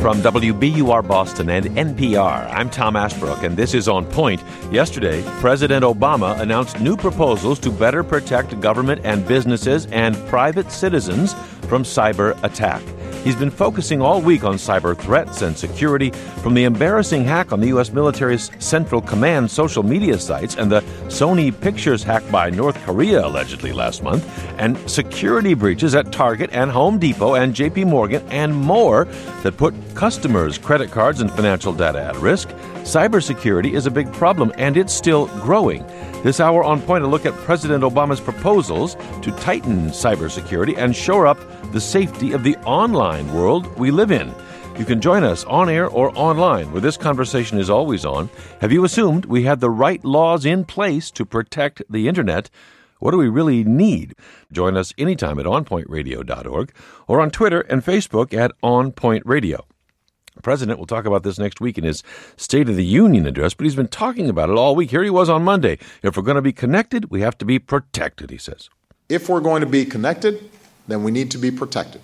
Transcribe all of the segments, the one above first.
from WBUR Boston and NPR. I'm Tom Ashbrook, and this is On Point. Yesterday, President Obama announced new proposals to better protect government and businesses and private citizens from cyber attack. He's been focusing all week on cyber threats and security, from the embarrassing hack on the U.S. military's Central Command social media sites and the Sony Pictures hack by North Korea allegedly last month, and security breaches at Target and Home Depot and J.P. Morgan and more that put customers' credit cards and financial data at risk. Cybersecurity is a big problem, and it's still growing. This hour on Point, a look at President Obama's proposals to tighten cybersecurity and shore up the safety of the online world we live in. You can join us on air or online, where this conversation is always on. Have you assumed we had the right laws in place to protect the Internet? What do we really need? Join us anytime at onpointradio.org or on Twitter and Facebook at onpointradio. The president will talk about this next week in his State of the Union address, but he's been talking about it all week. Here he was on Monday. If we're going to be connected, we have to be protected, he says. If we're going to be connected, then we need to be protected.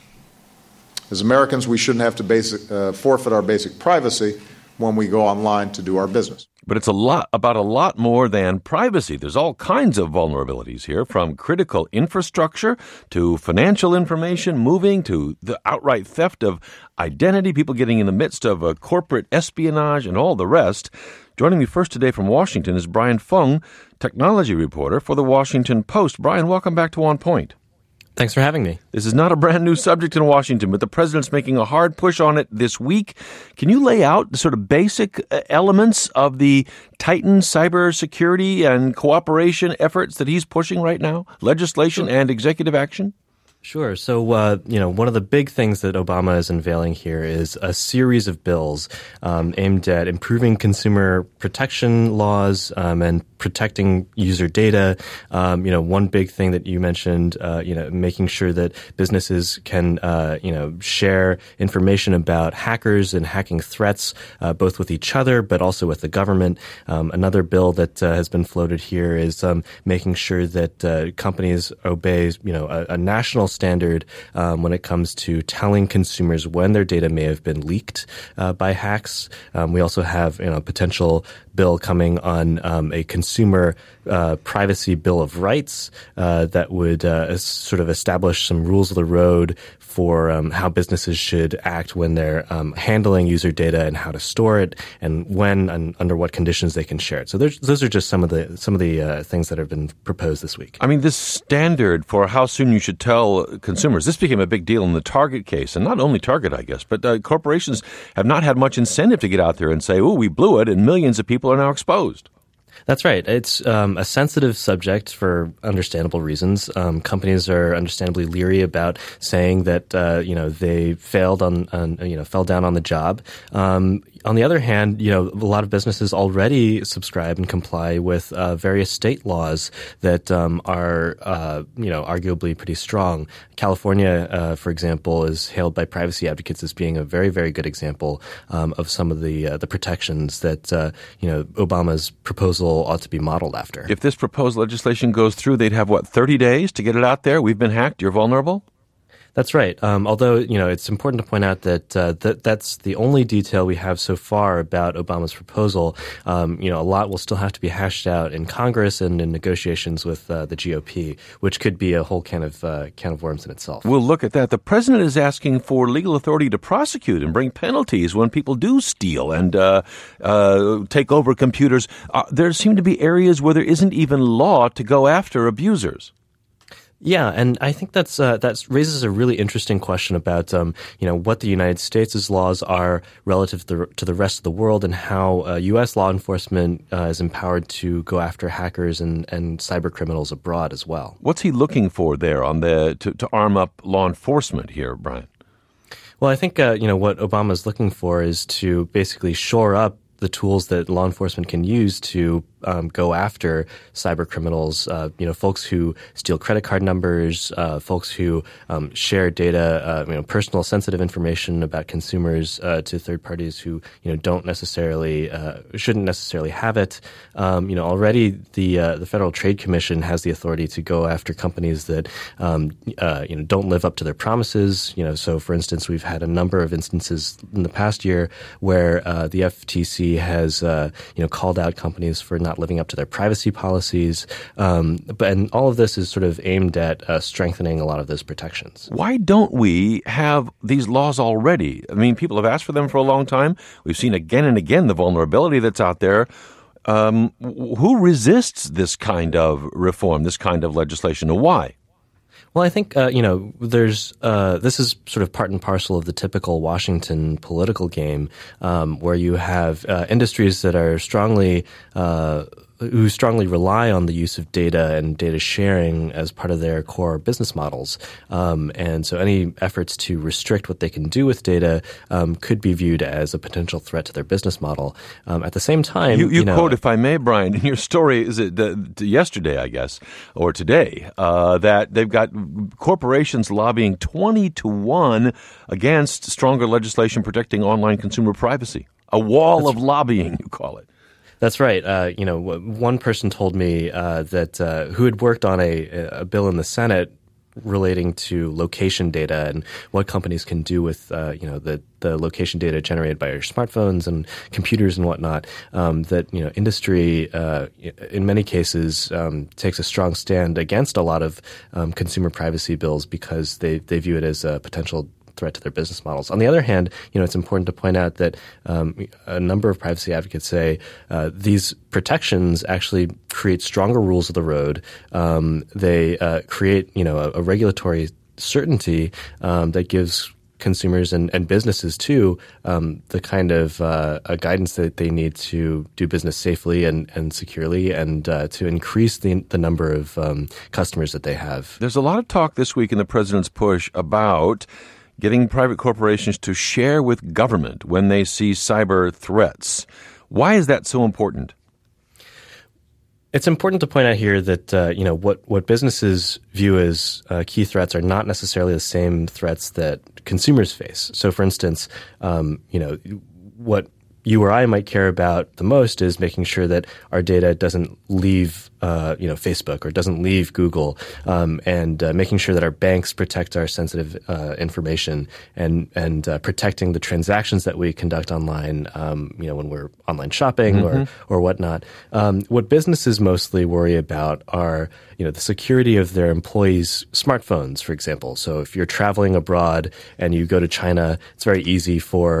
As Americans, we shouldn't have to forfeit our basic privacy when we go online to do our business. But it's a lot more than privacy. There's all kinds of vulnerabilities here, from critical infrastructure to financial information moving to the outright theft of identity, people getting in the midst of corporate espionage and all the rest. Joining me first today from Washington is Brian Fung, technology reporter for The Washington Post. Brian, welcome back to On Point. Thanks for having me. This is not a brand new subject in Washington, but the president's making a hard push on it this week. Can you lay out the sort of basic elements of the tightened cybersecurity and cooperation efforts that he's pushing right now? Legislation and executive action? Sure. So, one of the big things that Obama is unveiling here is a series of bills aimed at improving consumer protection laws and protecting user data. One big thing that you mentioned, making sure that businesses can, share information about hackers and hacking threats, both with each other, but also with the government. Another bill that has been floated here is making sure that companies obey, a national standard when it comes to telling consumers when their data may have been leaked by hacks. We also have a potential bill coming on a consumer privacy bill of rights that would sort of establish some rules of the road for how businesses should act when they're handling user data and how to store it, and when and under what conditions they can share it. So those are just some of the things that have been proposed this week. I mean, this standard for how soon you should tell consumers, this became a big deal in the Target case, and not only Target, I guess, but corporations have not had much incentive to get out there and say, "Oh, we blew it," and millions of people are now exposed. That's right. It's a sensitive subject for understandable reasons. Companies are understandably leery about saying that they failed fell down on the job. On the other hand, a lot of businesses already subscribe and comply with various state laws that are arguably pretty strong. California, for example, is hailed by privacy advocates as being a very, very good example of some of the protections that Obama's proposal ought to be modeled after. If this proposed legislation goes through, they'd have 30 days to get it out there? We've been hacked. You're vulnerable? That's right. Although, it's important to point out that that's the only detail we have so far about Obama's proposal. A lot will still have to be hashed out in Congress and in negotiations with the GOP, which could be a whole can of worms in itself. We'll look at that. The president is asking for legal authority to prosecute and bring penalties when people do steal and take over computers. There seem to be areas where there isn't even law to go after abusers. Yeah, and I think that raises a really interesting question about what the United States' laws are relative to the rest of the world, and how U.S. law enforcement is empowered to go after hackers and cyber criminals abroad as well. What's he looking for there on to arm up law enforcement here, Brian? Well, I think what Obama's looking for is to basically shore up the tools that law enforcement can use to go after cyber criminals, folks who steal credit card numbers, folks who share data, personal sensitive information about consumers to third parties who don't necessarily shouldn't necessarily have it. Already the Federal Trade Commission has the authority to go after companies that don't live up to their promises. So for instance, we've had a number of instances in the past year where the FTC has called out companies for not living up to their privacy policies. And all of this is sort of aimed at strengthening a lot of those protections. Why don't we have these laws already? I mean, people have asked for them for a long time. We've seen again and again the vulnerability that's out there. Who resists this kind of reform, this kind of legislation, and why? Well, I think, there's this is sort of part and parcel of the typical Washington political game, where you have industries that are who strongly rely on the use of data and data sharing as part of their core business models. And so any efforts to restrict what they can do with data could be viewed as a potential threat to their business model. At the same time, you quote, if I may, Brian, in your story, is it yesterday, I guess, or today, that they've got corporations lobbying 20-1 against stronger legislation protecting online consumer privacy. A wall of lobbying, you call it. That's right. One person told me that who had worked on a bill in the Senate relating to location data and what companies can do with the location data generated by your smartphones and computers and whatnot. That industry in many cases takes a strong stand against a lot of consumer privacy bills because they view it as a potential threat to their business models. On the other hand, it's important to point out that a number of privacy advocates say these protections actually create stronger rules of the road. They create, a regulatory certainty that gives consumers and businesses too the kind of guidance that they need to do business safely and securely and to increase the number of customers that they have. There's a lot of talk this week in the president's push about getting private corporations to share with government when they see cyber threats. Why is that so important? It's important to point out here that what businesses view as key threats are not necessarily the same threats that consumers face. So, for instance, what you or I might care about the most is making sure that our data doesn't leave Facebook or doesn't leave Google, and making sure that our banks protect our sensitive information and protecting the transactions that we conduct online, when we're online shopping or whatnot. What businesses mostly worry about are, the security of their employees' smartphones, for example. So if you're traveling abroad and you go to China, it's very easy for,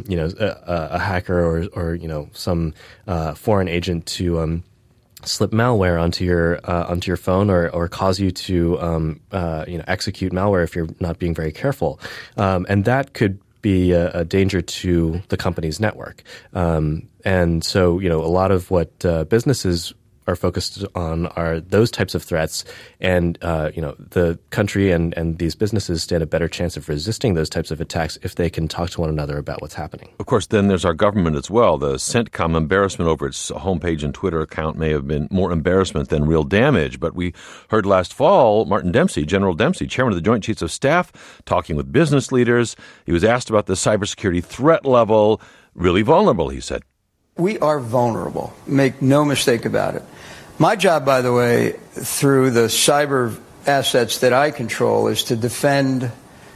a hacker or some foreign agent to slip malware onto your phone or cause you to execute malware if you're not being very careful, and that could be a danger to the company's network. And so a lot of what businesses are focused on are those types of threats, and the country and these businesses stand a better chance of resisting those types of attacks if they can talk to one another about what's happening. Of course, then there's our government as well. The CENTCOM embarrassment over its homepage and Twitter account may have been more embarrassment than real damage, but we heard last fall Martin Dempsey, General Dempsey, chairman of the Joint Chiefs of Staff, talking with business leaders. He was asked about the cybersecurity threat level. Really vulnerable, he said. We are vulnerable. Make no mistake about it. My job, by the way, through the cyber assets that I control, is to defend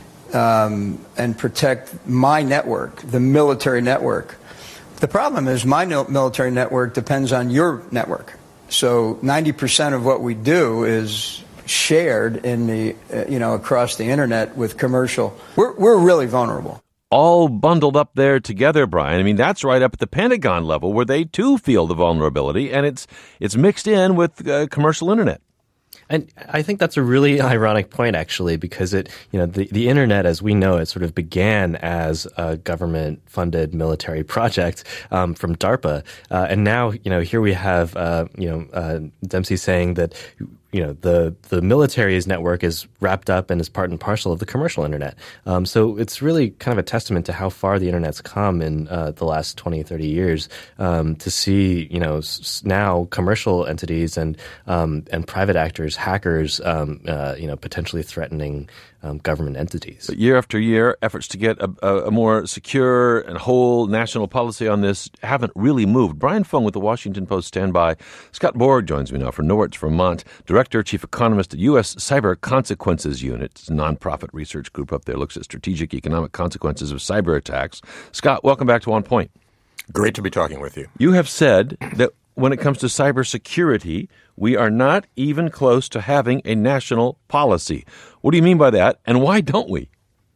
and protect my network, the military network. The problem is my military network depends on your network. So 90% of what we do is shared in the across the internet with commercial. We're really vulnerable. All bundled up there together, Brian. I mean, that's right up at the Pentagon level where they too feel the vulnerability, and it's mixed in with commercial internet. And I think that's a really ironic point, actually, because the internet, as we know it, sort of began as a government-funded military project from DARPA, and now here we have Dempsey saying that the military's network is wrapped up and is part and parcel of the commercial internet. So it's really kind of a testament to how far the internet's come in the last 20, 30 years to see, now commercial entities and private actors, hackers, potentially threatening government entities. But year after year, efforts to get a more secure and whole national policy on this haven't really moved. Brian Fung with the Washington Post standby. Scott Borg joins me now from Norwich, Vermont, Director, Chief Economist at U.S. Cyber Consequences Unit. It's a nonprofit research group up there, looks at strategic economic consequences of cyber attacks. Scott, welcome back to On Point. Great to be talking with you. You have said that when it comes to cybersecurity, we are not even close to having a national policy. What do you mean by that, and why don't we?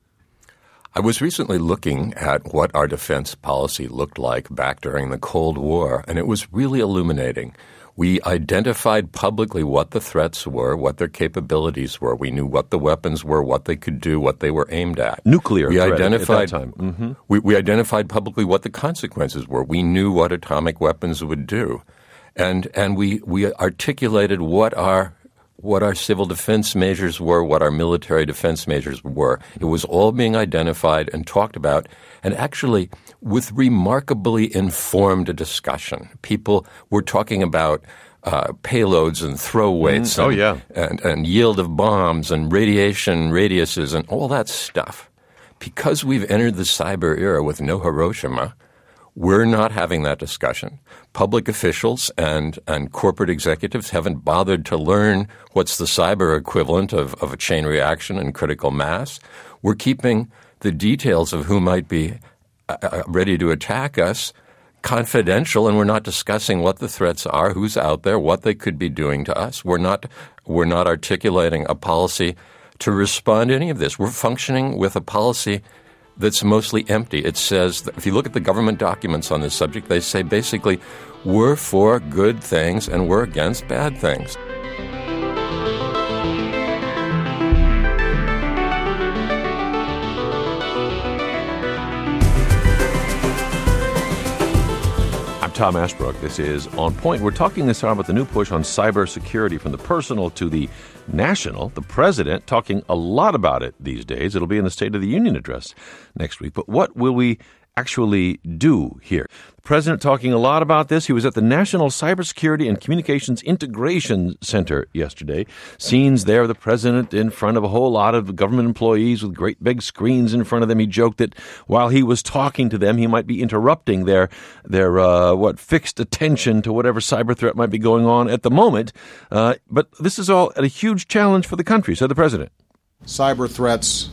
I was recently looking at what our defense policy looked like back during the Cold War, and it was really illuminating. We identified publicly what the threats were, what their capabilities were. We knew what the weapons were, what they could do, what they were aimed at. Nuclear threat identified, at that time. Mm-hmm. We identified publicly what the consequences were. We knew what atomic weapons would do. And we articulated what our civil defense measures were, what our military defense measures were. It was all being identified and talked about, and actually with remarkably informed discussion. People were talking about payloads and throw weights and yield of bombs and radiation radiuses and all that stuff. Because we've entered the cyber era with no Hiroshima, we're not having that discussion. Public officials and corporate executives haven't bothered to learn what's the cyber equivalent of a chain reaction and critical mass. We're keeping the details of who might be ready to attack us confidential, and we're not discussing what the threats are, who's out there, what they could be doing to us. We're not articulating a policy to respond to any of this. We're functioning with a policy that's mostly empty. It says, that if you look at the government documents on this subject, they say basically, we're for good things and we're against bad things. Tom Ashbrook. This is On Point. We're talking this hour about the new push on cybersecurity from the personal to the national. The president talking a lot about it these days. It'll be in the State of the Union address next week. But what will we actually do here? The president talking a lot about this. He was at the National Cybersecurity and Communications Integration Center yesterday. Scenes there of the president in front of a whole lot of government employees with great big screens in front of them. He joked that while he was talking to them, he might be interrupting their fixed attention to whatever cyber threat might be going on at the moment. But this is all a huge challenge for the country, said the president. Cyber threats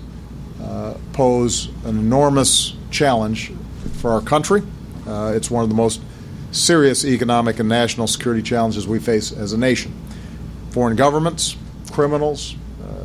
pose an enormous challenge for our country. It's one of the most serious economic and national security challenges we face as a nation. Foreign governments, criminals,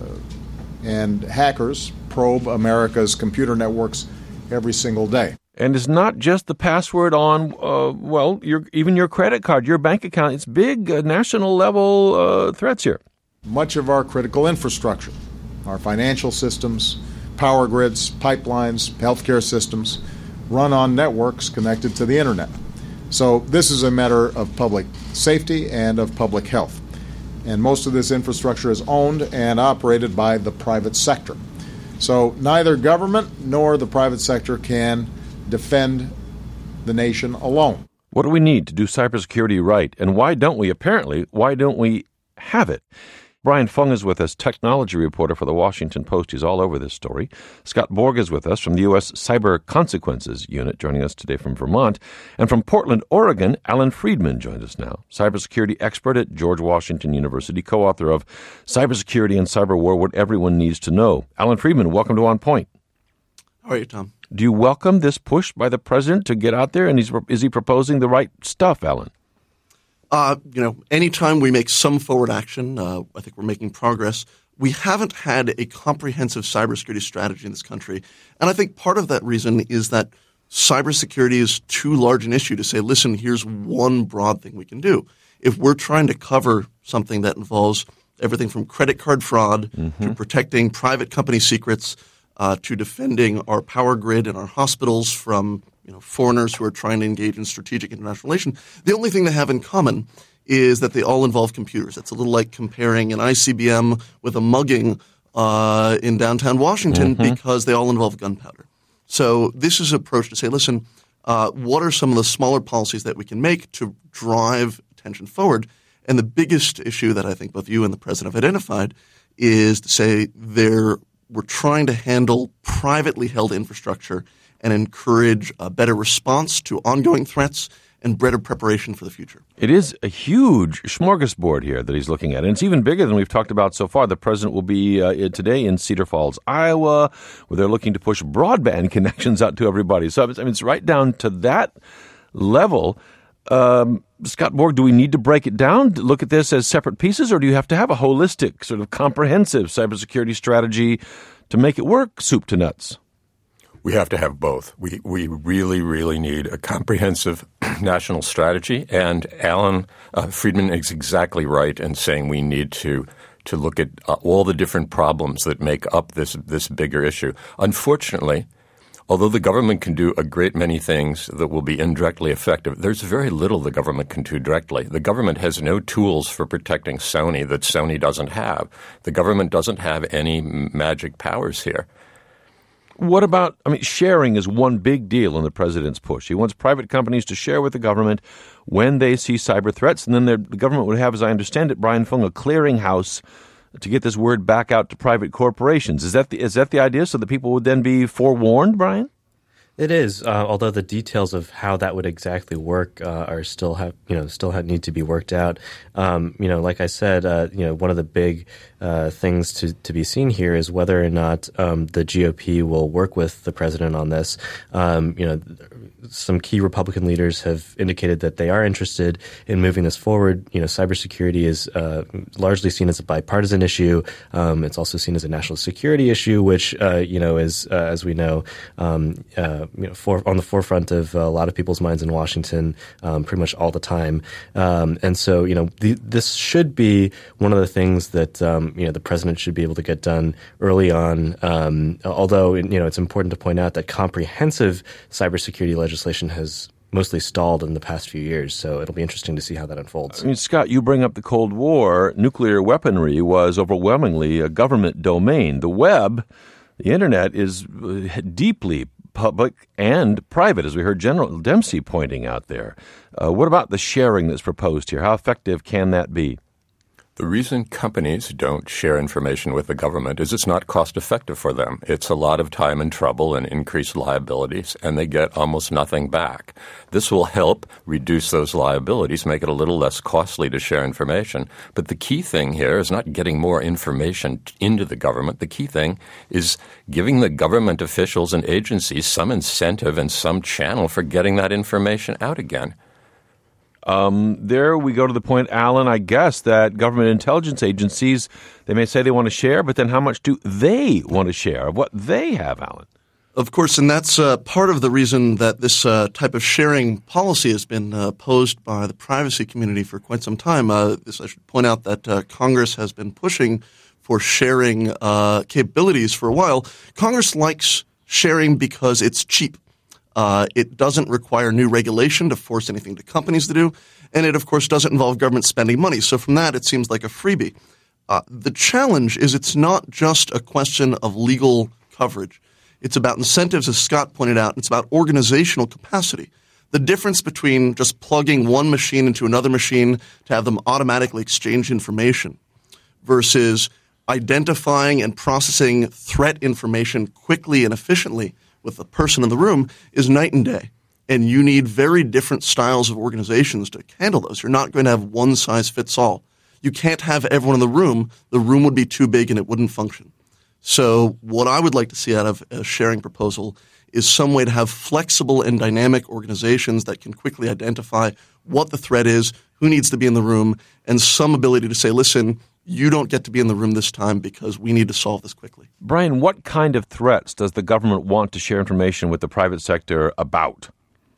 and hackers probe America's computer networks every single day. And it's not just the password on, even your credit card, your bank account. It's big national level threats here. Much of our critical infrastructure, our financial systems, power grids, pipelines, healthcare systems, run on networks connected to the internet. So this is a matter of public safety and of public health. And most of this infrastructure is owned and operated by the private sector. So neither government nor the private sector can defend the nation alone. What do we need to do cybersecurity right? And why don't we have it? Brian Fung is with us, technology reporter for the Washington Post. He's all over this story. Scott Borg is with us from the U.S. Cyber Consequences Unit, joining us today from Vermont. And from Portland, Oregon, Alan Friedman joins us now, cybersecurity expert at George Washington University, co-author of Cybersecurity and Cyber War, What Everyone Needs to Know. Alan Friedman, welcome to On Point. How are you, Tom? Do you welcome this push by the president to get out there, and is he proposing the right stuff, Alan? Anytime we make some forward action, I think we're making progress. We haven't had a comprehensive cybersecurity strategy in this country. And I think part of that reason is that cybersecurity is too large an issue to say, listen, here's one broad thing we can do. If we're trying to cover something that involves everything from credit card fraud to protecting private company secrets to defending our power grid and our hospitals from foreigners who are trying to engage in strategic international relations, the only thing they have in common is that they all involve computers. It's a little like comparing an ICBM with a mugging in downtown Washington because they all involve gunpowder. So this is an approach to say, listen, what are some of the smaller policies that we can make to drive attention forward? And the biggest issue that I think both you and the president have identified is to say we're trying to handle privately held infrastructure and encourage a better response to ongoing threats and better preparation for the future. It is a huge smorgasbord here that he's looking at, and it's even bigger than we've talked about so far. The president will be today in Cedar Falls, Iowa, where they're looking to push broadband connections out to everybody. So it's right down to that level. Scott Borg, do we need to break it down, to look at this as separate pieces, or do you have to have a holistic, sort of comprehensive cybersecurity strategy to make it work, soup to nuts? We have to have both. We really, really need a comprehensive national strategy. And Alan Friedman is exactly right in saying we need to look at all the different problems that make up this bigger issue. Unfortunately, although the government can do a great many things that will be indirectly effective, there's very little the government can do directly. The government has no tools for protecting Sony that Sony doesn't have. The government doesn't have any magic powers here. What about, sharing is one big deal in the president's push. He wants private companies to share with the government when they see cyber threats, and then the government would have, as I understand it, Brian Fung, a clearinghouse to get this word back out to private corporations. Is that the idea, so that people would then be forewarned, Brian? It is, although the details of how that would exactly work are still need to be worked out. Like I said, one of the big things to be seen here is whether or not the GOP will work with the president on this. Some key Republican leaders have indicated that they are interested in moving this forward. Cybersecurity is largely seen as a bipartisan issue. It's also seen as a national security issue, which is, as we know, on the forefront of a lot of people's minds in Washington, pretty much all the time. And so, this should be one of the things that the president should be able to get done early on. Although it's important to point out that comprehensive cybersecurity legislation has mostly stalled in the past few years, so it'll be interesting to see how that unfolds. Scott, you bring up the Cold War. Nuclear weaponry was overwhelmingly a government domain. The web, the internet, is deeply public and private, as we heard General Dempsey pointing out there. What about the sharing that's proposed here? How effective can that be? The reason companies don't share information with the government is it's not cost effective for them. It's a lot of time and trouble and increased liabilities, and they get almost nothing back. This will help reduce those liabilities, make it a little less costly to share information. But the key thing here is not getting more information into the government. The key thing is giving the government officials and agencies some incentive and some channel for getting that information out again. There we go to the point, Alan, I guess, that government intelligence agencies, they may say they want to share, but then how much do they want to share of what they have, Alan? Of course, and that's part of the reason that this type of sharing policy has been opposed by the privacy community for quite some time. I should point out that Congress has been pushing for sharing capabilities for a while. Congress likes sharing because it's cheap. It doesn't require new regulation to force anything to companies to do, and it, of course, doesn't involve government spending money. So from that, it seems like a freebie. The challenge is it's not just a question of legal coverage. It's about incentives, as Scott pointed out. It's about organizational capacity. The difference between just plugging one machine into another machine to have them automatically exchange information versus identifying and processing threat information quickly and efficiently with the person in the room is night and day. And you need very different styles of organizations to handle those. You're not going to have one size fits all. You can't have everyone in the room. The room would be too big and it wouldn't function. So what I would like to see out of a sharing proposal is some way to have flexible and dynamic organizations that can quickly identify what the threat is, who needs to be in the room, and some ability to say, listen, you don't get to be in the room this time because we need to solve this quickly. Brian, what kind of threats does the government want to share information with the private sector about?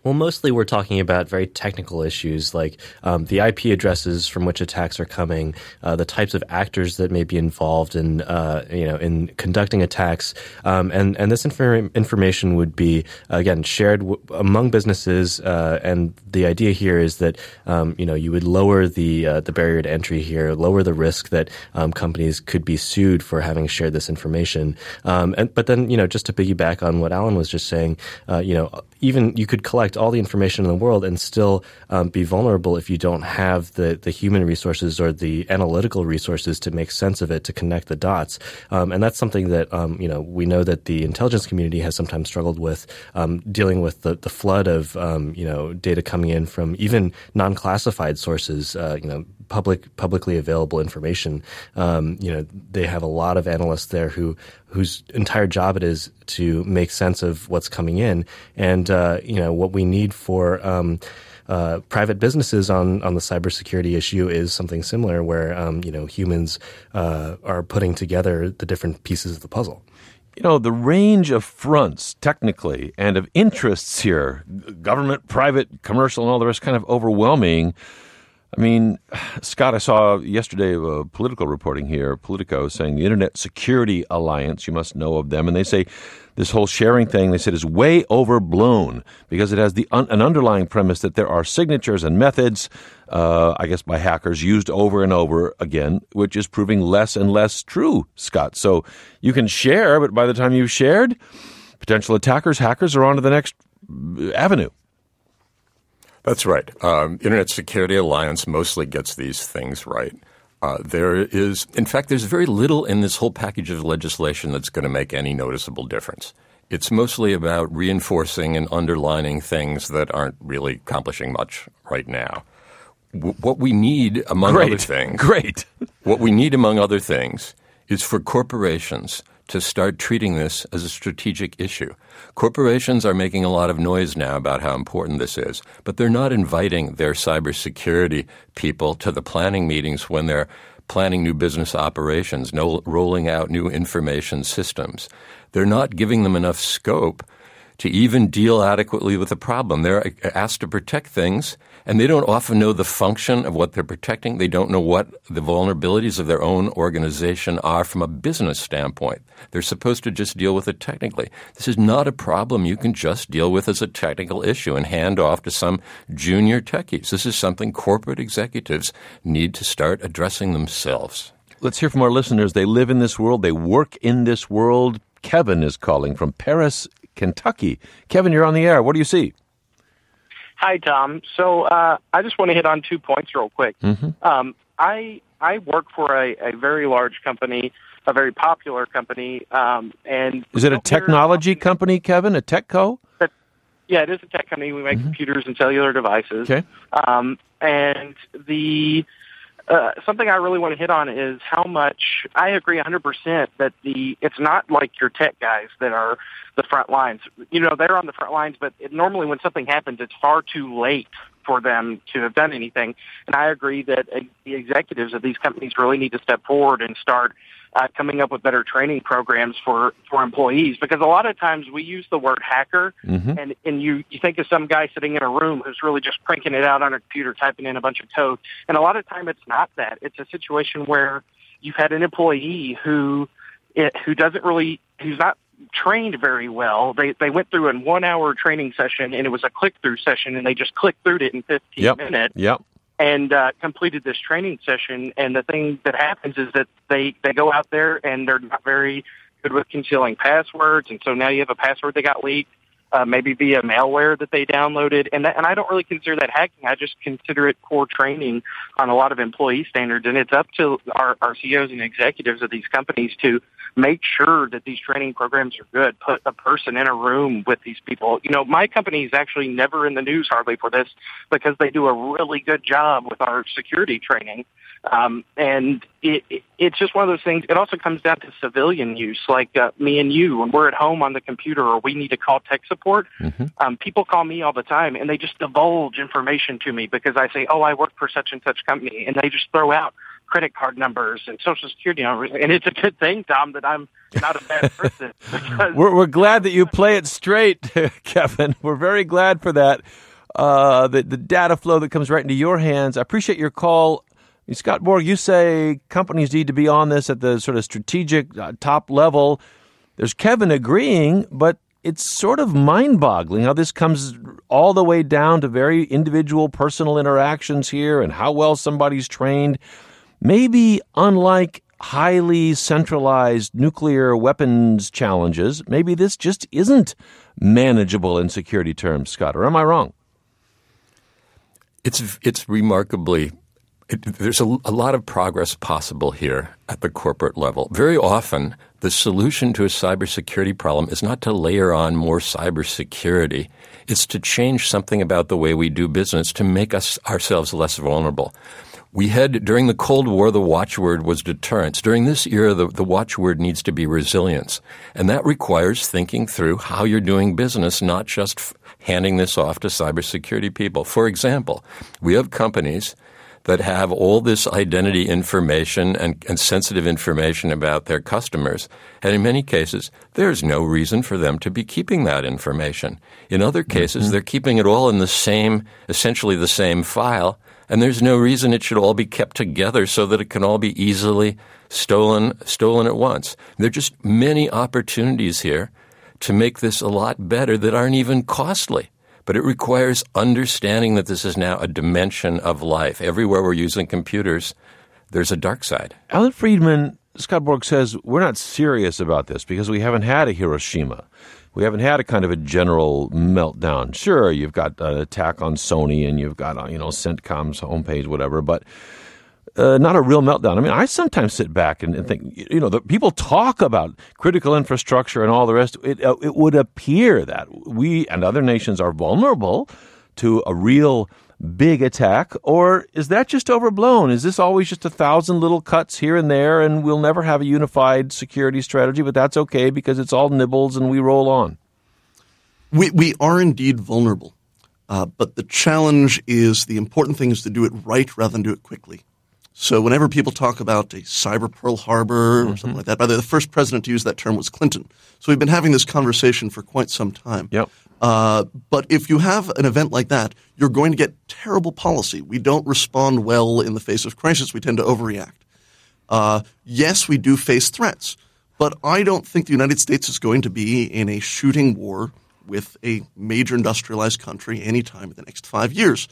Well, mostly we're talking about very technical issues like the IP addresses from which attacks are coming, the types of actors that may be involved in in conducting attacks, and this information would be again shared among businesses. And the idea here is that you would lower the barrier to entry here, lower the risk that companies could be sued for having shared this information. But then just to piggyback on what Alan was just saying, even you could collect all the information in the world and still be vulnerable if you don't have the human resources or the analytical resources to make sense of it, to connect the dots. And that's something that, we know that the intelligence community has sometimes struggled with, dealing with the flood of, data coming in from even non-classified sources, publicly available information. They have a lot of analysts there whose entire job it is to make sense of what's coming in. And, what we need for private businesses on the cybersecurity issue is something similar where, humans are putting together the different pieces of the puzzle. The range of fronts, technically, and of interests here, government, private, commercial, and all the rest, kind of overwhelming. I mean, Scott, I saw yesterday political reporting here, Politico, saying the Internet Security Alliance, you must know of them, and they say this whole sharing thing, they said, is way overblown because it has an underlying premise that there are signatures and methods, I guess by hackers, used over and over again, which is proving less and less true, Scott. So you can share, but by the time you've shared, potential hackers are on to the next avenue. That's right. Internet Security Alliance mostly gets these things right. There's very little in this whole package of legislation that's going to make any noticeable difference. It's mostly about reinforcing and underlining things that aren't really accomplishing much right now. What we need, among other things, what we need, among other things, is for corporations to start treating this as a strategic issue. Corporations are making a lot of noise now about how important this is, but they're not inviting their cybersecurity people to the planning meetings when they're planning new business operations, rolling out new information systems. They're not giving them enough scope to even deal adequately with the problem. They're asked to protect things, and they don't often know the function of what they're protecting. They don't know what the vulnerabilities of their own organization are from a business standpoint. They're supposed to just deal with it technically. This is not a problem you can just deal with as a technical issue and hand off to some junior techies. This is something corporate executives need to start addressing themselves. Let's hear from our listeners. They live in this world. They work in this world. Kevin is calling from Paris, Kentucky. Kevin, you're on the air. What do you see? Hi, Tom. So I just want to hit on 2 points real quick. Mm-hmm. I work for a very large company, a very popular company. And is it a technology company, Kevin? A tech co? Yeah, it is a tech company. We make computers and cellular devices. Okay. And the something I really want to hit on is how much I agree 100% that it's not like your tech guys that are the front lines. They're on the front lines, but normally when something happens, it's far too late for them to have done anything. And I agree that the executives of these companies really need to step forward and start coming up with better training programs for employees, because a lot of times we use the word hacker, and you think of some guy sitting in a room who's really just cranking it out on a computer, typing in a bunch of code. And a lot of time it's not that. It's a situation where you've had an employee who's not trained very well. They went through a 1 hour training session, and it was a click-through session, and they just clicked through it in 15 minutes. Yep. And completed this training session. And the thing that happens is that they go out there and they're not very good with concealing passwords. And so now you have a password that got leaked, maybe via malware that they downloaded. And I don't really consider that hacking. I just consider it poor training on a lot of employee standards. And it's up to our CEOs and executives of these companies to make sure that these training programs are good. Put a person in a room with these people. My company is actually never in the news hardly for this because they do a really good job with our security training. And it's just one of those things. It also comes down to civilian use, like me and you, when we're at home on the computer or we need to call tech support. People call me all the time, and they just divulge information to me because I say, I work for such and such company, and they just throw out credit card numbers and social security numbers. And it's a good thing, Tom, that I'm not a bad person. We're glad that you play it straight, Kevin. We're very glad for that. The data flow that comes right into your hands. I appreciate your call. Scott Borg, you say companies need to be on this at the sort of strategic top level. There's Kevin agreeing, but it's sort of mind-boggling how this comes all the way down to very individual personal interactions here and how well somebody's trained. Maybe unlike highly centralized nuclear weapons challenges, maybe this just isn't manageable in security terms, Scott, or am I wrong? It's remarkably there's a lot of progress possible here at the corporate level. Very often, the solution to a cybersecurity problem is not to layer on more cybersecurity. It's to change something about the way we do business to make us ourselves less vulnerable. We had, during the Cold War, the watchword was deterrence. During this era, the watchword needs to be resilience. And that requires thinking through how you're doing business, not just handing this off to cybersecurity people. For example, we have companies that have all this identity information and sensitive information about their customers. And in many cases, there's no reason for them to be keeping that information. In other cases, they're keeping it all in essentially the same file, and there's no reason it should all be kept together so that it can all be easily stolen at once. There are just many opportunities here to make this a lot better that aren't even costly. But it requires understanding that this is now a dimension of life. Everywhere we're using computers, there's a dark side. Alan Friedman, Scott Borg says, we're not serious about this because we haven't had a Hiroshima. We haven't had a kind of a general meltdown. Sure, you've got an attack on Sony and you've got, CENTCOM's homepage, whatever, but not a real meltdown. I mean, I sometimes sit back and think, the people talk about critical infrastructure and all the rest. It would appear that we and other nations are vulnerable to a real big attack, or is that just overblown? Is this always just 1,000 little cuts here and there, and we'll never have a unified security strategy, but that's okay because it's all nibbles and we roll on? We are indeed vulnerable, but the challenge is the important thing is to do it right rather than do it quickly. So whenever people talk about a cyber Pearl Harbor or something like that, by the way, the first president to use that term was Clinton. So we've been having this conversation for quite some time. Yep. But if you have an event like that, you're going to get terrible policy. We don't respond well in the face of crisis. We tend to overreact. Yes, we do face threats, but I don't think the United States is going to be in a shooting war with a major industrialized country anytime in the next 5 years.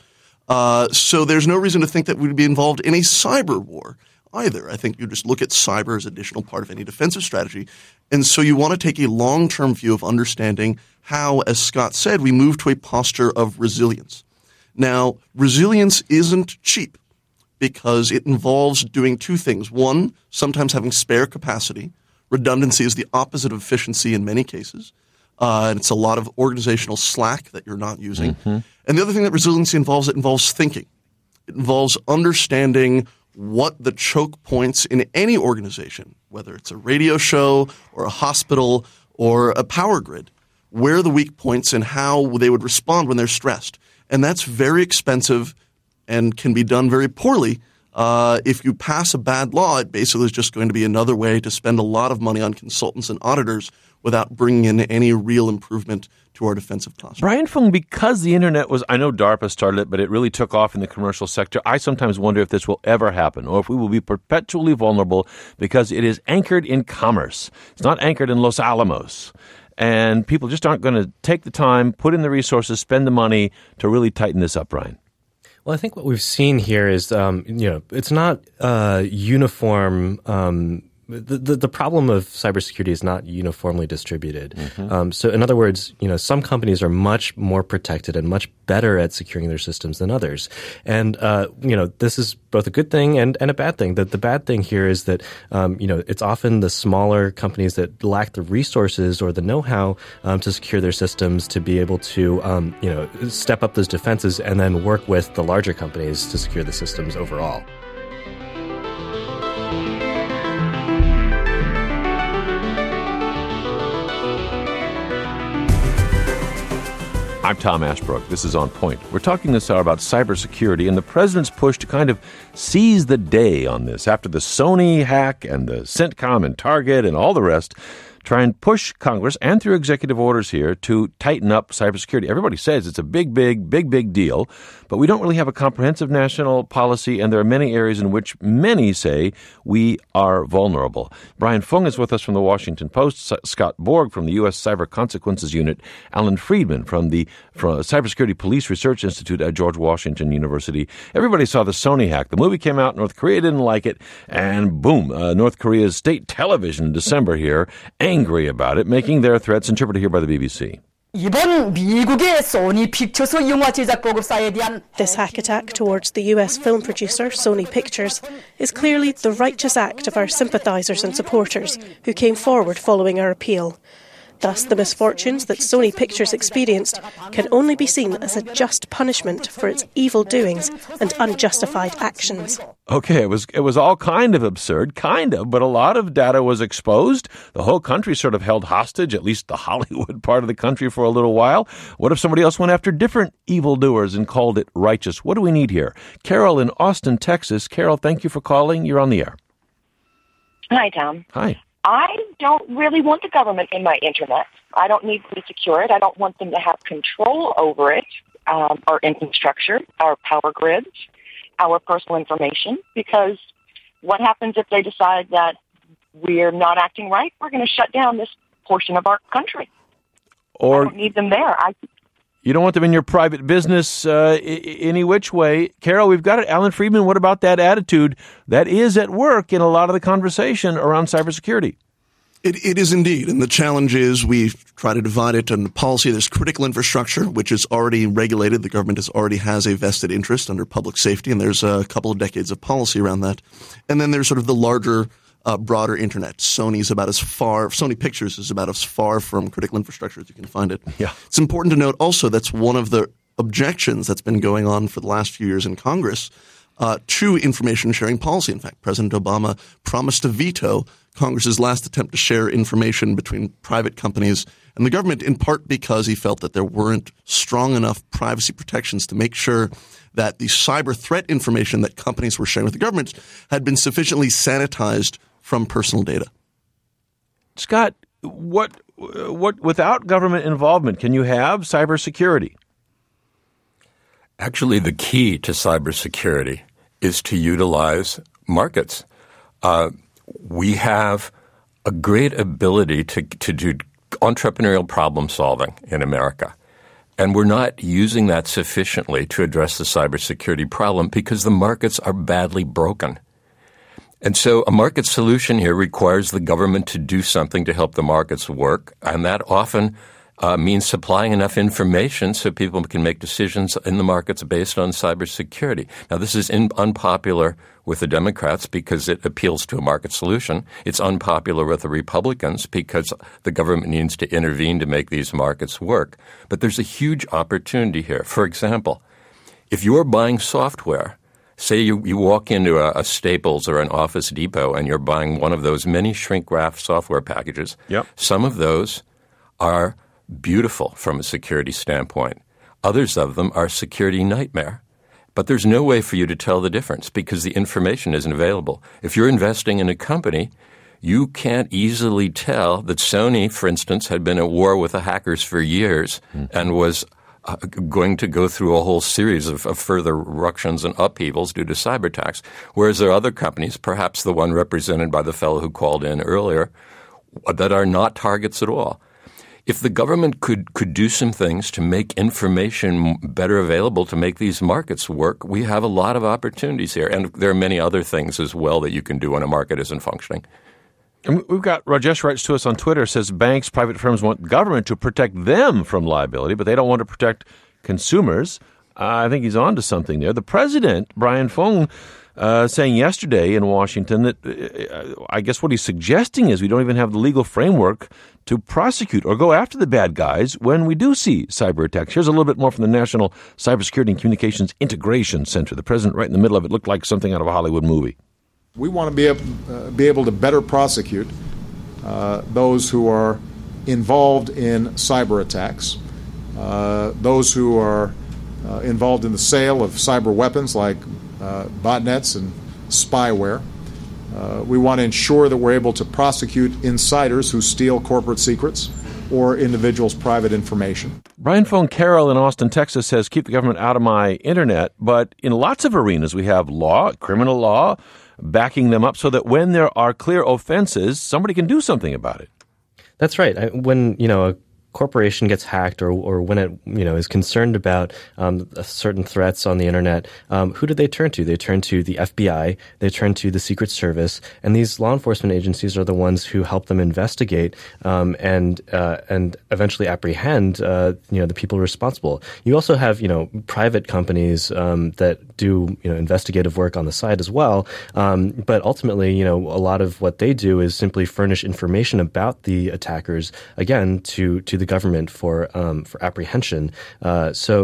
So there's no reason to think that we'd be involved in a cyber war either. I think you just look at cyber as an additional part of any defensive strategy. And so you want to take a long-term view of understanding how, as Scott said, we move to a posture of resilience. Now, resilience isn't cheap because it involves doing two things. One, sometimes having spare capacity. Redundancy is the opposite of efficiency in many cases. And it's a lot of organizational slack that you're not using. And the other thing that resiliency involves, it involves thinking. It involves understanding what the choke points in any organization, whether it's a radio show or a hospital or a power grid, where the weak points and how they would respond when they're stressed. And that's very expensive and can be done very poorly. If you pass a bad law, it basically is just going to be another way to spend a lot of money on consultants and auditors without bringing in any real improvement to our defensive posture. Brian Fung, because the internet was, I know DARPA started it, but it really took off in the commercial sector. I sometimes wonder if this will ever happen or if we will be perpetually vulnerable because it is anchored in commerce. It's not anchored in Los Alamos. And people just aren't going to take the time, put in the resources, spend the money to really tighten this up, Brian. Well, I think what we've seen here is, it's not uniform. The problem of cybersecurity is not uniformly distributed. So in other words, some companies are much more protected and much better at securing their systems than others. And, this is both a good thing and a bad thing. The bad thing here is that, it's often the smaller companies that lack the resources or the know-how to secure their systems to be able to, step up those defenses and then work with the larger companies to secure the systems overall. I'm Tom Ashbrook. This is On Point. We're talking this hour about cybersecurity and the president's push to kind of seize the day on this after the Sony hack and the CENTCOM and Target and all the rest. Try and push Congress and through executive orders here to tighten up cybersecurity. Everybody says it's a big deal, but we don't really have a comprehensive national policy, and there are many areas in which many say we are vulnerable. Brian Fung is with us from the Washington Post, Scott Borg from the U.S. Cyber Consequences Unit, Alan Friedman from the Cybersecurity Police Research Institute at George Washington University. Everybody saw the Sony hack. The movie came out, North Korea didn't like it, and boom, North Korea's state television in December here, angry about it, making their threats interpreted here by the BBC. This hack attack towards the US film producer Sony Pictures is clearly the righteous act of our sympathisers and supporters who came forward following our appeal. Thus, the misfortunes that Sony Pictures experienced can only be seen as a just punishment for its evil doings and unjustified actions. Okay, it was all kind of absurd, but a lot of data was exposed. The whole country sort of held hostage, at least the Hollywood part of the country, for a little while. What if somebody else went after different evildoers and called it righteous? What do we need here? Carol in Austin, Texas. Carol, thank you for calling. You're on the air. Hi, Tom. Hi. I don't really want the government in my internet. I don't need them to secure it. I don't want them to have control over it, our infrastructure, our power grids, our personal information, because what happens if they decide that we're not acting right? We're going to shut down this portion of our country. Or I don't need them there. You don't want them in your private business any which way. Carol, we've got it. Alan Friedman, what about that attitude that is at work in a lot of the conversation around cybersecurity? It is indeed. And the challenge is we try to divide it into policy. There's critical infrastructure, which is already regulated. The government already has a vested interest under public safety, and there's a couple of decades of policy around that. And then there's sort of the larger broader internet. Sony Pictures is about as far from critical infrastructure as you can find it. Yeah. It's important to note also that's one of the objections that's been going on for the last few years in Congress to information sharing policy. In fact, President Obama promised to veto Congress's last attempt to share information between private companies and the government, in part because he felt that there weren't strong enough privacy protections to make sure that the cyber threat information that companies were sharing with the government had been sufficiently sanitized from personal data. Scott, what without government involvement can you have cybersecurity? Actually, the key to cybersecurity is to utilize markets. We have a great ability to do entrepreneurial problem solving in America. And we're not using that sufficiently to address the cybersecurity problem because the markets are badly broken. And so a market solution here requires the government to do something to help the markets work, and that often means supplying enough information so people can make decisions in the markets based on cybersecurity. Now, this is unpopular with the Democrats because it appeals to a market solution. It's unpopular with the Republicans because the government needs to intervene to make these markets work. But there's a huge opportunity here. For example, if you're buying software, say you walk into a Staples or an Office Depot and you're buying one of those many shrink-wrap software packages. Yep. Some of those are beautiful from a security standpoint. Others of them are a security nightmare. But there's no way for you to tell the difference because the information isn't available. If you're investing in a company, you can't easily tell that Sony, for instance, had been at war with the hackers for years and was going to go through a whole series of further ructions and upheavals due to cyber attacks, whereas there are other companies, perhaps the one represented by the fellow who called in earlier, that are not targets at all. If the government could do some things to make information better available to make these markets work, we have a lot of opportunities here. And there are many other things as well that you can do when a market isn't functioning. And we've got Rajesh writes to us on Twitter, says banks, private firms want government to protect them from liability, but they don't want to protect consumers. I think he's on to something there. The president, Brian Fung, saying yesterday in Washington that I guess what he's suggesting is we don't even have the legal framework to prosecute or go after the bad guys when we do see cyber attacks. Here's a little bit more from the National Cybersecurity and Communications Integration Center. The president right in the middle of it looked like something out of a Hollywood movie. We want to be able to better prosecute those who are involved in cyber attacks. those who are involved in the sale of cyber weapons like botnets and spyware. We want to ensure that we're able to prosecute insiders who steal corporate secrets or individuals' private information. Brian Phone Carroll in Austin, Texas says, keep the government out of my internet. But in lots of arenas, we have law, criminal law, backing them up so that when there are clear offenses, somebody can do something about it. That's right. When, a corporation gets hacked or when it, is concerned about certain threats on the internet, who do they turn to? They turn to the FBI, they turn to the Secret Service, and these law enforcement agencies are the ones who help them investigate and eventually apprehend the people responsible. You also have private companies that do investigative work on the side as well, but ultimately a lot of what they do is simply furnish information about the attackers, again, to the government for apprehension. So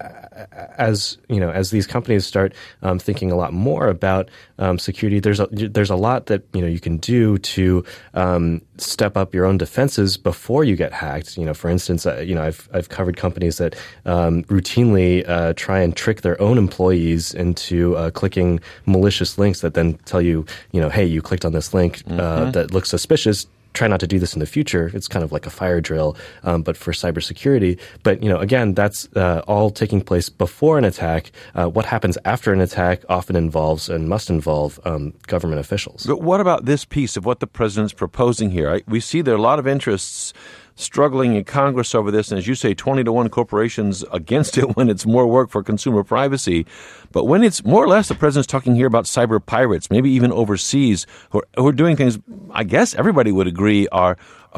as these companies start thinking a lot more about security, there's a lot that you can do to step up your own defenses before you get hacked. For instance, I've covered companies that routinely try and trick their own employees into clicking malicious links that then tell you, hey, you clicked on this link that looks suspicious. Try not to do this in the future. It's kind of like a fire drill, but for cybersecurity. But, again, that's all taking place before an attack. What happens after an attack often involves and must involve government officials. But what about this piece of what the president's proposing here? We see there are a lot of interests struggling in Congress over this, and as you say, 20-1 corporations against it when it's more work for consumer privacy. But when it's more or less, the president's talking here about cyber pirates, maybe even overseas, who are doing things I guess everybody would agree are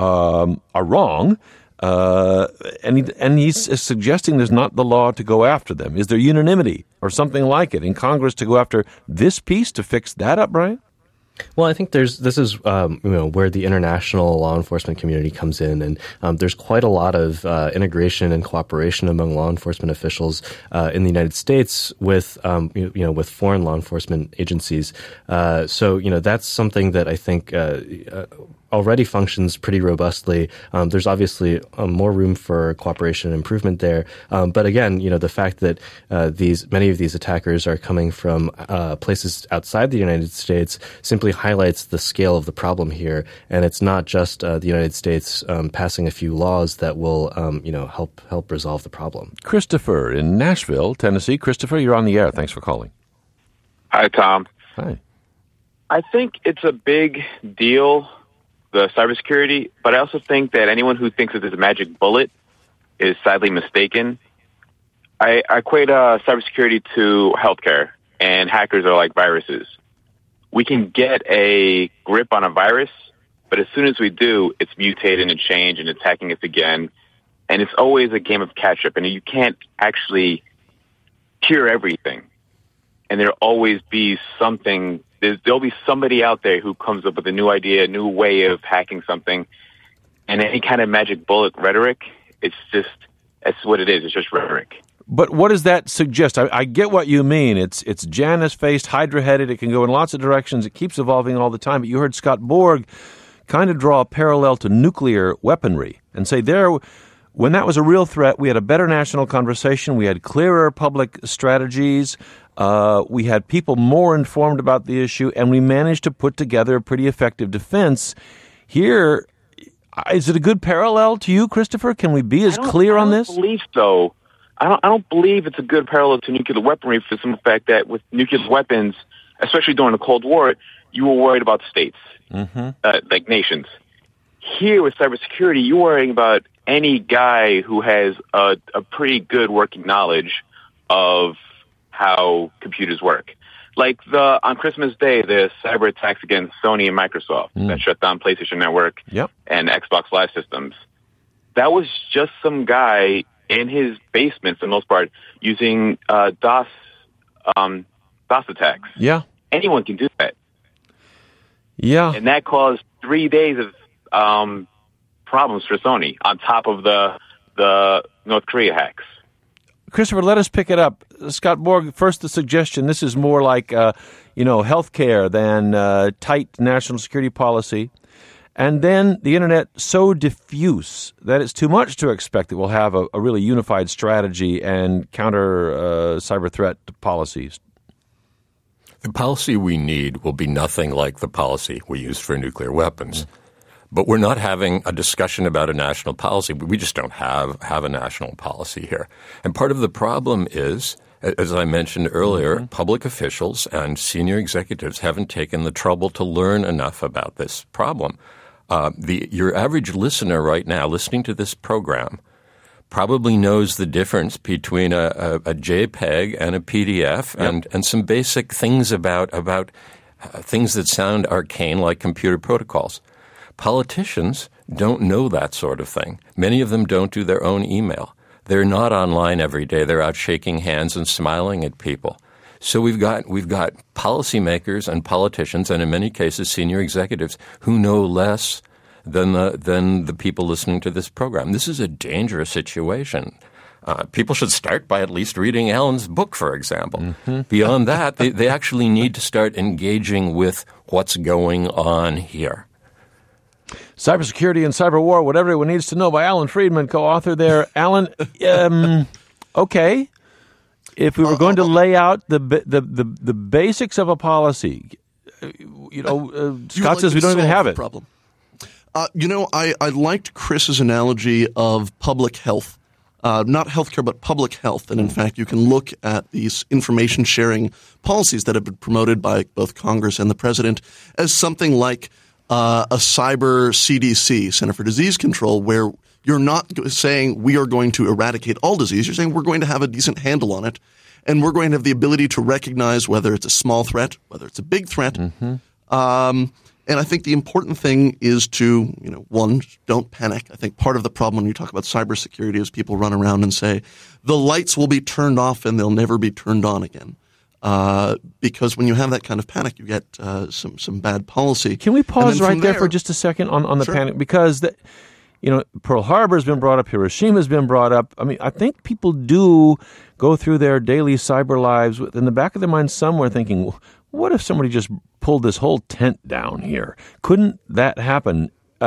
wrong. And he's suggesting there's not the law to go after them. Is there unanimity or something like it in Congress to go after this piece to fix that up, Brian? Well, I think this is where the international law enforcement community comes in, and there's quite a lot of integration and cooperation among law enforcement officials in the United States with with foreign law enforcement agencies. So that's something that I think already functions pretty robustly. There's obviously more room for cooperation and improvement there. But again, the fact that many of these attackers are coming from places outside the United States simply highlights the scale of the problem here. And it's not just the United States passing a few laws that will help resolve the problem. Christopher in Nashville, Tennessee. Christopher, you're on the air. Thanks for calling. Hi, Tom. Hi. I think it's a big deal, the cybersecurity, but I also think that anyone who thinks that there's a magic bullet is sadly mistaken. I equate cybersecurity to healthcare, and hackers are like viruses. We can get a grip on a virus, but as soon as we do, it's mutating and changing and attacking us again. And it's always a game of catch-up, and you can't actually cure everything. And there'll always be something. There'll be somebody out there who comes up with a new idea, a new way of hacking something. And any kind of magic bullet rhetoric, that's what it is. It's just rhetoric. But what does that suggest? I get what you mean. It's Janus-faced, Hydra-headed. It can go in lots of directions. It keeps evolving all the time. But you heard Scott Borg kind of draw a parallel to nuclear weaponry and say when that was a real threat, we had a better national conversation. We had clearer public strategies. We had people more informed about the issue, and we managed to put together a pretty effective defense. Here, is it a good parallel to you, Christopher? Can we be as clear on this? I don't believe so. I don't believe it's a good parallel to nuclear weaponry for the simple fact that with nuclear weapons, especially during the Cold War, you were worried about states, like nations. Here with cybersecurity, you're worrying about any guy who has a pretty good working knowledge of how computers work. Like on Christmas Day, the cyber attacks against Sony and Microsoft that shut down PlayStation Network and Xbox Live systems. That was just some guy in his basement, for the most part, using DOS attacks. Yeah. Anyone can do that. Yeah. And that caused 3 days of problems for Sony on top of the North Korea hacks. Christopher, let us pick it up. Scott Borg, first the suggestion, this is more like, healthcare than tight national security policy. and then the internet so diffuse that it's too much to expect that we'll have a really unified strategy and counter cyber threat policies? The policy we need will be nothing like the policy we use for nuclear weapons. But we're not having a discussion about a national policy. We just don't have a national policy here. And part of the problem is, as I mentioned earlier, public officials and senior executives haven't taken the trouble to learn enough about this problem. Your average listener right now listening to this program probably knows the difference between a JPEG and a PDF and some basic things about things that sound arcane like computer protocols. Politicians don't know that sort of thing. Many of them don't do their own email. They're not online every day. They're out shaking hands and smiling at people. So we've got policymakers and politicians, and in many cases senior executives, who know less than the people listening to this program. This is a dangerous situation. People should start by at least reading Alan's book, for example. Beyond that, they actually need to start engaging with what's going on here. Cybersecurity and Cyber War, What Everyone Needs to Know by Alan Friedman, co-author there. Alan, okay. If we were going to lay out the basics of a policy, Scott says we don't even have it. Problem. I liked Chris's analogy of public health. Not healthcare, but public health. And in fact, you can look at these information sharing policies that have been promoted by both Congress and the president as something like a cyber CDC, Center for Disease Control, where you're not saying we are going to eradicate all disease. You're saying we're going to have a decent handle on it, and we're going to have the ability to recognize whether it's a small threat, whether it's a big threat. And I think the important thing is to, one, don't panic. I think part of the problem when you talk about cybersecurity is people run around and say the lights will be turned off and they'll never be turned on again. Because when you have that kind of panic, you get some bad policy. Can we pause right there for just a second on the panic? Because Pearl Harbor has been brought up, Hiroshima has been brought up. I mean, I think people do go through their daily cyber lives with, in the back of their mind somewhere thinking, well, what if somebody just pulled this whole tent down here? Couldn't that happen?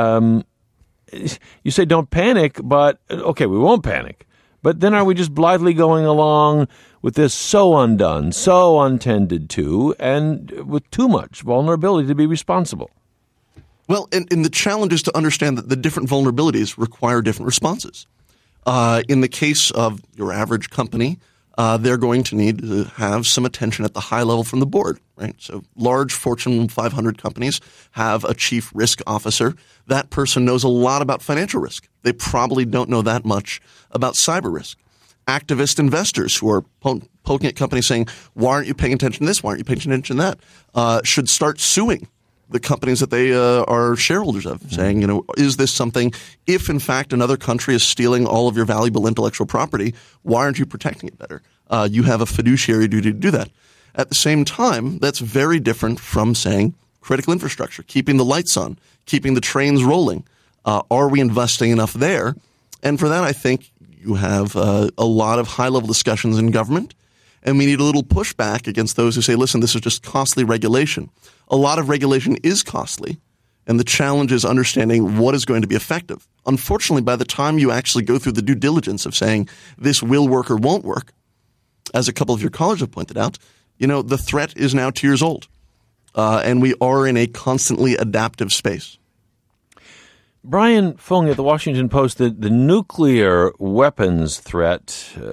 You say don't panic, but okay, we won't panic. But then are we just blithely going along with this so undone, so untended to, and with too much vulnerability to be responsible? Well, and the challenge is to understand that the different vulnerabilities require different responses. In the case of your average company, they're going to need to have some attention at the high level from the board, right? So large Fortune 500 companies have a chief risk officer. That person knows a lot about financial risk. They probably don't know that much about cyber risk. Activist investors who are poking at companies saying, why aren't you paying attention to this? Why aren't you paying attention to that? Should start suing the companies that they are shareholders of, saying, is this something, if in fact another country is stealing all of your valuable intellectual property, why aren't you protecting it better? You have a fiduciary duty to do that. At the same time, that's very different from saying critical infrastructure, keeping the lights on, keeping the trains rolling. Are we investing enough there? And for that, I think you have a lot of high-level discussions in government, and we need a little pushback against those who say, listen, this is just costly regulation. A lot of regulation is costly, and the challenge is understanding what is going to be effective. Unfortunately, by the time you actually go through the due diligence of saying this will work or won't work, as a couple of your colleagues have pointed out, the threat is now 2 years old, and we are in a constantly adaptive space. Brian Fung at the Washington Post, the nuclear weapons threat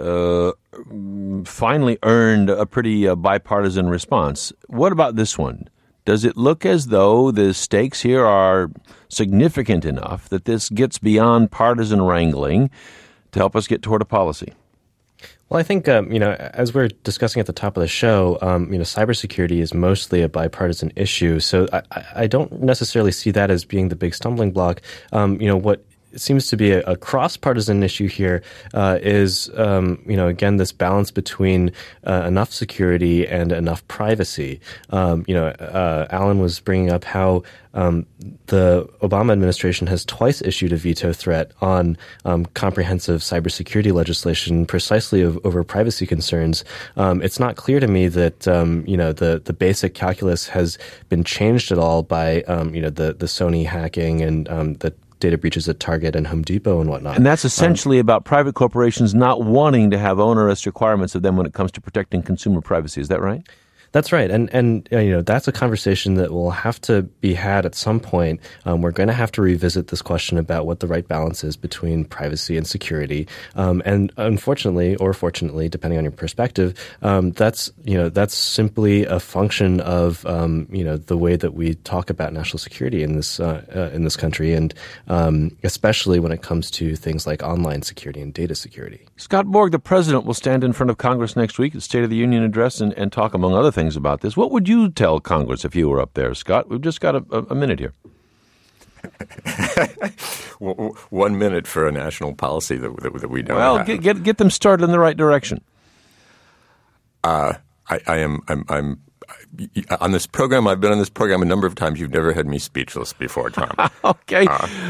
finally earned a pretty bipartisan response. What about this one? Does it look as though the stakes here are significant enough that this gets beyond partisan wrangling to help us get toward a policy? Well, I think, as we're discussing at the top of the show, cybersecurity is mostly a bipartisan issue. So I don't necessarily see that as being the big stumbling block. What seems to be a cross-partisan issue here is, again, this balance between enough security and enough privacy. Alan was bringing up how the Obama administration has twice issued a veto threat on comprehensive cybersecurity legislation precisely over privacy concerns. It's not clear to me that the basic calculus has been changed at all by the Sony hacking and the data breaches at Target and Home Depot and whatnot. And that's essentially about private corporations not wanting to have onerous requirements of them when it comes to protecting consumer privacy. Is that right? That's right. And that's a conversation that will have to be had at some point. We're going to have to revisit this question about what the right balance is between privacy and security. And unfortunately, or fortunately, depending on your perspective, that's simply a function of, the way that we talk about national security in this country. And, especially when it comes to things like online security and data security. Scott Borg, the president, will stand in front of Congress next week at State of the Union address and talk, among other things, about this. What would you tell Congress if you were up there, Scott? We've just got a minute here. 1 minute for a national policy that we don't have. Well, get them started in the right direction. I'm on this program. I've been on this program a number of times. You've never had me speechless before, Tom. Okay.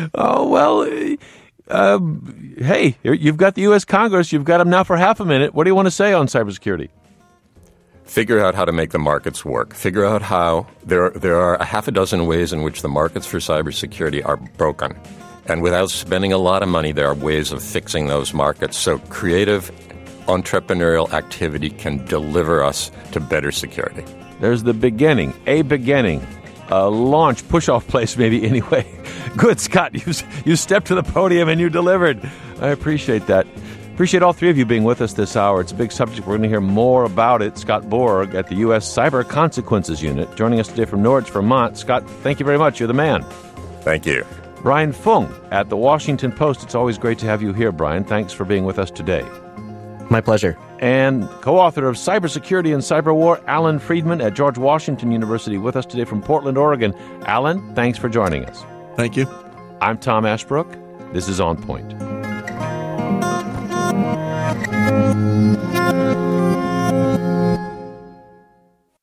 Hey, you've got the U.S. Congress. You've got them now for half a minute. What do you want to say on cybersecurity? Figure out how to make the markets work. Figure out how there are a half a dozen ways in which the markets for cybersecurity are broken. And without spending a lot of money, there are ways of fixing those markets. So creative entrepreneurial activity can deliver us to better security. There's the beginning, a launch, push-off place maybe anyway. Good, Scott. You stepped to the podium and you delivered. I appreciate that. Appreciate all three of you being with us this hour. It's a big subject. We're going to hear more about it. Scott Borg at the U.S. Cyber Consequences Unit, joining us today from Norwich, Vermont. Scott, thank you very much. You're the man. Thank you. Brian Fung at the Washington Post. It's always great to have you here, Brian. Thanks for being with us today. My pleasure. And co-author of Cybersecurity and Cyber War, Alan Friedman at George Washington University, with us today from Portland, Oregon. Alan, thanks for joining us. Thank you. I'm Tom Ashbrook. This is On Point.